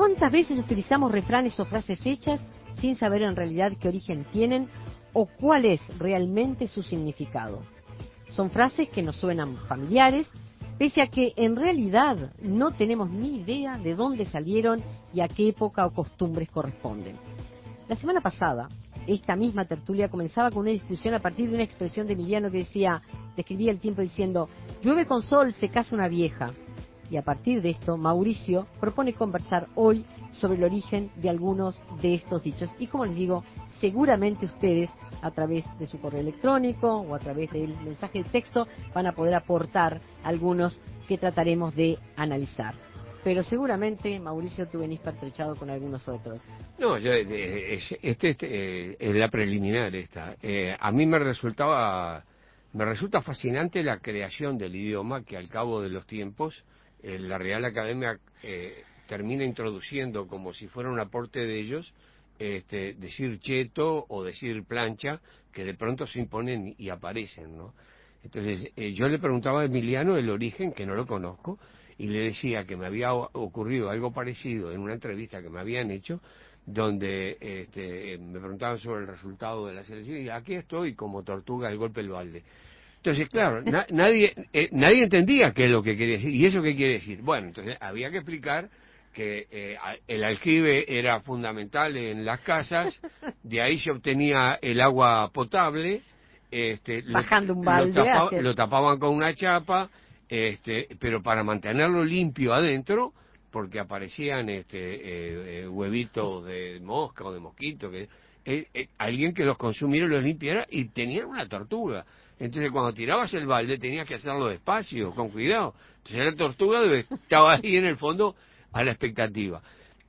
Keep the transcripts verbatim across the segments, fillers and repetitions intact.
¿Cuántas veces utilizamos refranes o frases hechas sin saber en realidad qué origen tienen o cuál es realmente su significado? Son frases que nos suenan familiares, pese a que en realidad no tenemos ni idea de dónde salieron y a qué época o costumbres corresponden. La semana pasada, esta misma tertulia comenzaba con una discusión a partir de una expresión de Emiliano que decía, describía el tiempo diciendo, llueve con sol, se casa una vieja. Y a partir de esto, Mauricio propone conversar hoy sobre el origen de algunos de estos dichos. Y como les digo, seguramente ustedes, a través de su correo electrónico o a través del mensaje de texto, van a poder aportar algunos que trataremos de analizar. Pero seguramente, Mauricio, tú venís pertrechado con algunos otros. No, yo, eh, este, este eh, es la preliminar esta. Eh, a mí me resultaba, me resulta fascinante la creación del idioma que al cabo de los tiempos eh, la Real Academia eh, termina introduciendo como si fuera un aporte de ellos, este, decir cheto o decir plancha, que de pronto se imponen y aparecen, ¿no? Entonces, eh, yo le preguntaba a Emiliano el origen, que no lo conozco, y le decía que me había ocurrido algo parecido en una entrevista que me habían hecho, donde este, me preguntaban sobre el resultado de la selección, y aquí estoy como tortuga al golpe del balde. Entonces, claro, na nadie eh, nadie entendía qué es lo que quería decir. ¿Y eso qué quiere decir? Bueno, entonces había que explicar que eh, el aljibe era fundamental en las casas, de ahí se obtenía el agua potable, este, bajando lo, un balde, lo, tapa, hacia... lo tapaban con una chapa, este, pero para mantenerlo limpio adentro, porque aparecían este, eh, eh, huevitos de mosca o de mosquito, que eh, eh, alguien que los consumiera y los limpiara, y tenían una tortuga. Entonces cuando tirabas el balde tenías que hacerlo despacio, con cuidado. Entonces la tortuga estaba ahí en el fondo a la expectativa.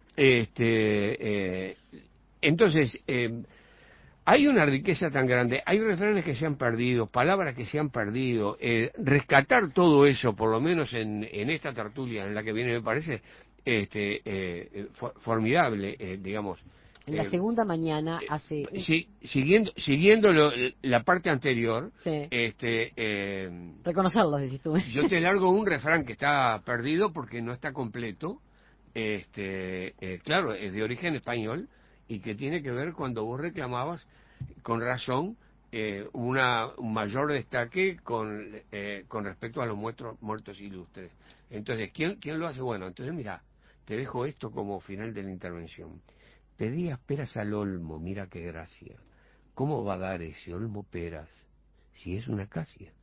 Este, eh, entonces, eh, hay una riqueza tan grande, hay refranes que se han perdido, palabras que se han perdido. Eh, rescatar todo eso, por lo menos en, en esta tertulia en la que viene, me parece este, eh, for, formidable, eh, digamos. En la Eh, segunda mañana hace... Un... si, siguiendo siguiendo lo, la parte anterior, sí. este, eh, reconocerlos, decís tú. Yo te largo un refrán que está perdido porque no está completo. Este, eh, claro, es de origen español y que tiene que ver cuando vos reclamabas, con razón, eh, una, un mayor destaque con, eh, con respecto a los muertos, muertos ilustres. Entonces, ¿quién, ¿quién lo hace? Bueno, entonces mira, te dejo esto como final de la intervención. Pedías peras al olmo, mira qué gracia. ¿Cómo va a dar ese olmo peras si es una acacia?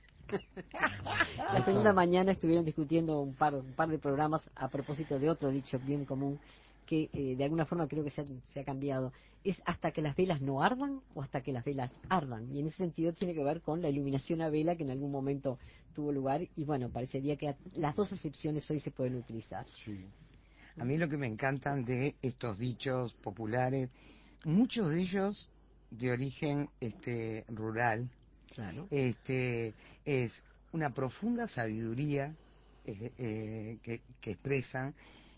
La segunda mañana estuvieron discutiendo un par, un par de programas a propósito de otro dicho bien común que eh, de alguna forma creo que se ha, se ha cambiado. ¿Es hasta que las velas no ardan o hasta que las velas ardan? Y en ese sentido tiene que ver con la iluminación a vela que en algún momento tuvo lugar y bueno, parecería que las dos acepciones hoy se pueden utilizar. Sí. A mí lo que me encantan de estos dichos populares, muchos de ellos de origen este rural, claro. este es una profunda sabiduría eh, eh, que, que expresan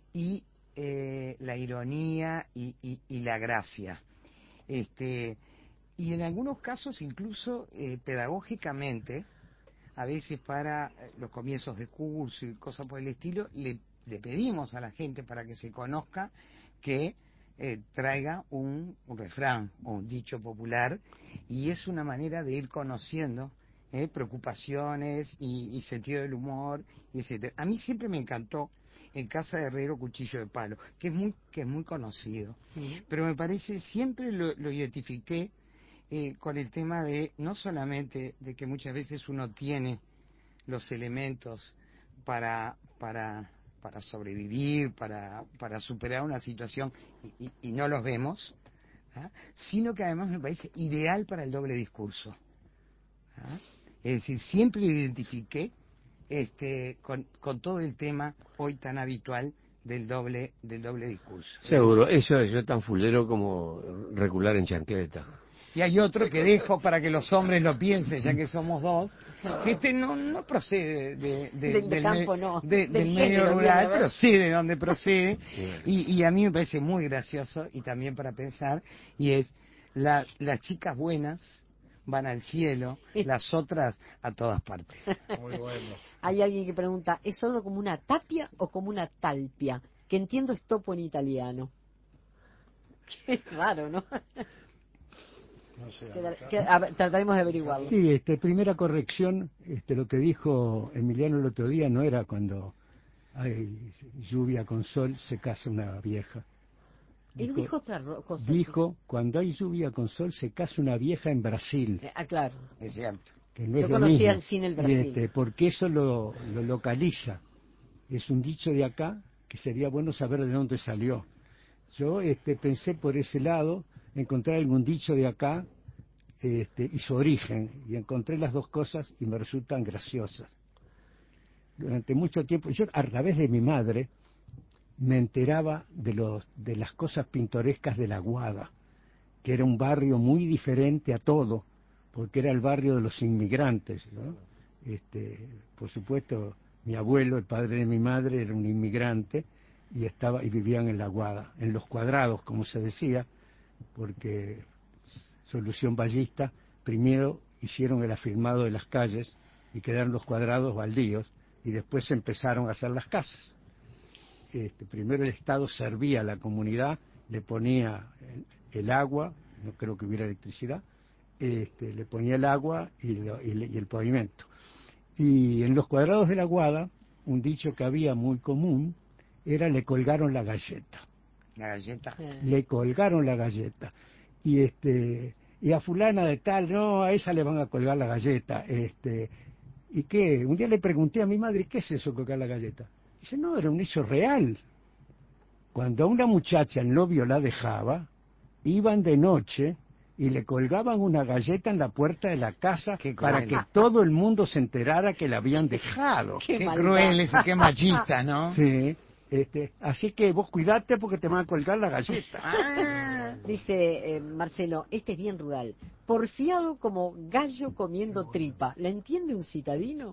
y eh, la ironía y, y, y la gracia, este y en algunos casos incluso eh, pedagógicamente, a veces para los comienzos de curso y cosas por el estilo, le le pedimos a la gente para que se conozca que eh, traiga un, un refrán o un dicho popular, y es una manera de ir conociendo eh, preocupaciones y, y sentido del humor, y etcétera. A mí siempre me encantó en Casa de Herrero Cuchillo de Palo, que es muy que es muy conocido, sí. Pero me parece, siempre lo, lo identifiqué eh, con el tema de, no solamente de que muchas veces uno tiene los elementos para para para sobrevivir, para, para superar una situación y, y, y no los vemos, ¿ah? Sino que además me parece ideal para el doble discurso. ¿Ah? Es decir, siempre lo identifiqué este, con, con todo el tema hoy tan habitual del doble del doble discurso. Seguro, eso es yo tan fulero como recular en chancleta. Y hay otro que dejo para que los hombres lo piensen, ya que somos dos, que este no, no procede de, de, del, del, campo, no. de, del, del medio rural, viene, pero sí de donde procede, y, y a mí me parece muy gracioso, y también para pensar, y es, la, las chicas buenas van al cielo, las otras a todas partes. Muy bueno. Hay alguien que pregunta, ¿es sordo como una tapia o como una talpia? que entiendo es topo en italiano. Qué raro, ¿no? No sé, Que- que- a ver, trataremos de averiguarlo. Sí, este, primera corrección, este, lo que dijo Emiliano el otro día no era cuando hay lluvia con sol se casa una vieja. Él dijo otra ro- cosa. Dijo, cuando hay lluvia con sol se casa una vieja en Brasil, Eh, Ah, claro. Es cierto. que no Yo es lo conocía mismo. sin el Y, Brasil. este, porque eso lo, lo localiza. Es un dicho de acá que sería bueno saber de dónde salió. Yo este, pensé por ese lado, encontrar algún dicho de acá este, y su origen, y encontré las dos cosas y me resultan graciosas. Durante mucho tiempo, yo a través de mi madre me enteraba de, los, de las cosas pintorescas de La Guada, que era un barrio muy diferente a todo, porque era el barrio de los inmigrantes, ¿no? Este, por supuesto, mi abuelo, el padre de mi madre, era un inmigrante y estaba y vivían en La Guada, en los cuadrados, como se decía, porque Solución Ballista primero hicieron el afirmado de las calles y quedaron los cuadrados baldíos y después se empezaron a hacer las casas. Este, primero el Estado servía a la comunidad, le ponía el, el agua, no creo que hubiera electricidad, este, le ponía el agua y, lo, y, le, y el pavimento. Y en los cuadrados de La Guada, un dicho que había muy común era le colgaron la galleta. La galleta. Le colgaron la galleta. Y este y a fulana de tal, no, a esa le van a colgar la galleta. Este, ¿y qué? Un día le pregunté a mi madre, ¿qué es eso, colgar la galleta? Dice, no, era un hecho real. Cuando a una muchacha el novio la dejaba, iban de noche y le colgaban una galleta en la puerta de la casa para que todo el mundo se enterara que la habían dejado. Qué, Qué maldad. cruel y qué machista, ¿no? Sí, este, así que vos cuidate porque te van a colgar la galleta. Ah, Dice eh, Marcelo, este es bien rural. Porfiado como gallo comiendo tripa. ¿La entiende un citadino?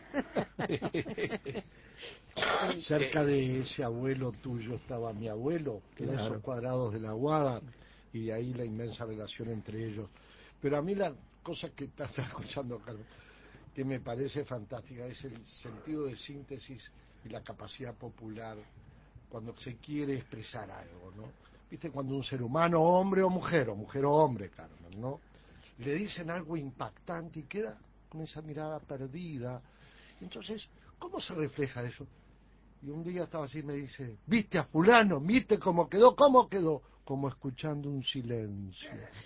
Cerca de ese abuelo tuyo estaba mi abuelo, que en Claro. esos cuadrados de la Guada, y de ahí la inmensa relación entre ellos. Pero a mí la cosa que estás escuchando, Carlos, que me parece fantástica, es el sentido de síntesis y la capacidad popular cuando se quiere expresar algo, ¿no? Viste, cuando un ser humano, hombre o mujer, o mujer o hombre, Carmen, ¿no? Le dicen algo impactante y queda con esa mirada perdida. Entonces, ¿cómo se refleja eso? Y un día estaba así y me dice, ¿viste a fulano? ¿Viste cómo quedó? ¿Cómo quedó? Como escuchando un silencio.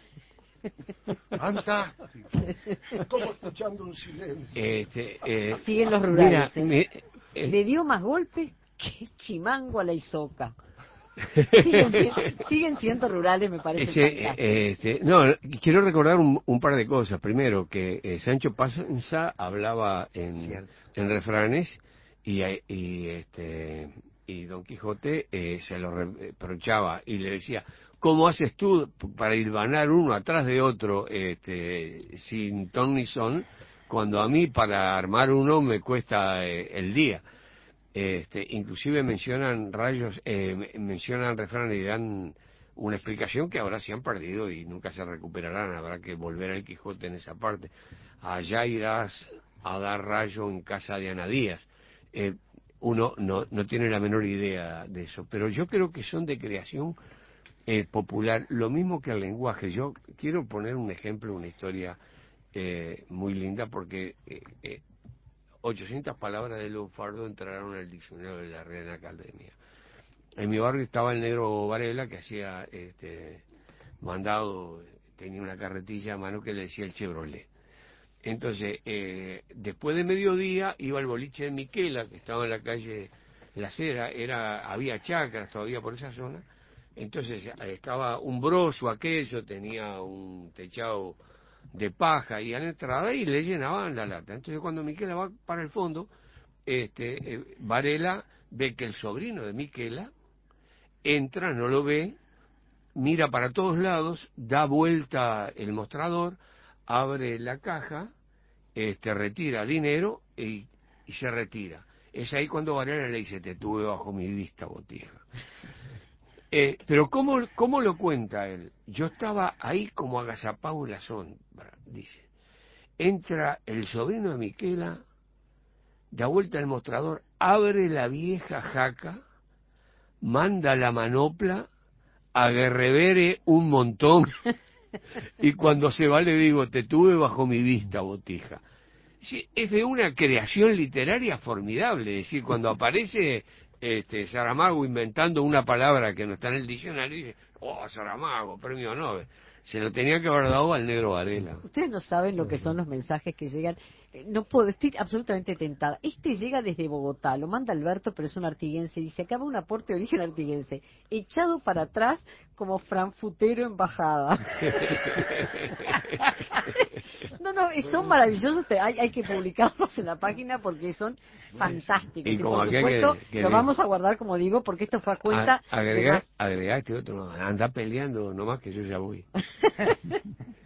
Fantástico. Como escuchando un silencio. Este, eh, Siguen los mira, rurales. ¿eh? mi- eh, Le dio más golpes que chimango a la isoca. Siguen, si- siguen siendo rurales, me parece ese, fantástico. eh, este, no, quiero recordar un, un par de cosas. Primero, que eh, Sancho Panza hablaba en, Cierto. en refranes y, eh, y, este, y Don Quijote eh, se lo reprochaba y le decía, ¿cómo haces tú para hilvanar uno atrás de otro este, sin ton ni son, cuando a mí para armar uno me cuesta eh, el día? Este, inclusive mencionan rayos, eh, mencionan refranes y dan una explicación que ahora se han perdido y nunca se recuperarán. Habrá que volver al Quijote en esa parte. Allá irás a dar rayo en casa de Anadías. Eh, uno no, no tiene la menor idea de eso, pero yo creo que son de creación eh, popular, lo mismo que el lenguaje. Yo quiero poner un ejemplo, una historia eh, muy linda, porque eh, eh, ochocientas palabras de lunfardo entraron en el diccionario de la Real Academia. En mi barrio estaba el negro Varela, que hacía este mandado, tenía una carretilla a mano que le decía el Chevrolet. Entonces, eh, después de mediodía iba al boliche de Miquela, que estaba en la calle La Cera, era, había chacras todavía por esa zona. Entonces eh, estaba un broso aquello, tenía un techado de paja y a la entrada y le llenaban la lata. Entonces cuando Miquela va para el fondo, este eh, Varela ve que el sobrino de Miquela entra, no lo ve, mira para todos lados, da vuelta el mostrador, abre la caja, este retira dinero y, y se retira. Es ahí cuando Varela le dice, te tuve bajo mi vista, botija. Eh, pero ¿cómo, ¿cómo lo cuenta él? Yo estaba ahí como agazapado en la sombra, dice. Entra el sobrino de Miquela, da vuelta al mostrador, abre la vieja jaca, manda la manopla, aguerrevere un montón, y cuando se va le digo, te tuve bajo mi vista, Botija. Sí, es de una creación literaria formidable, es decir, cuando aparece este Saramago inventando una palabra que no está en el diccionario, dice, oh, Saramago, premio Nobel. Se lo tenía que haber dado al negro Varela. Ustedes no saben lo que son los mensajes que llegan. Eh, No puedo, estoy absolutamente tentada. Este llega desde Bogotá, lo manda Alberto, pero es un artiguense. Dice, acá va un aporte de origen artiguense. Echado para atrás como franfutero embajada. No, no, eh, son maravillosos. te- Hay, hay que publicarlos en la página porque son fantásticos. Y Y, como por aquel supuesto, que- que lo de- vamos a guardar, como digo, porque esto fue a cuenta A- de agregar, más. agregar este otro, anda peleando nomás que yo ya voy.